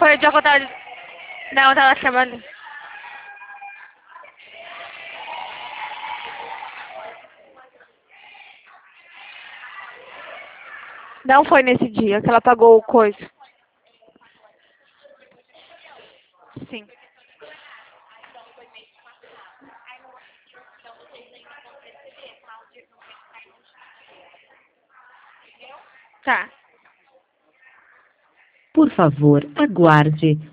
Foi o dia que eu tava... Não, eu tava trabalhando. Não foi nesse dia que ela pagou o coisa. Sim. Tá. Por favor, aguarde.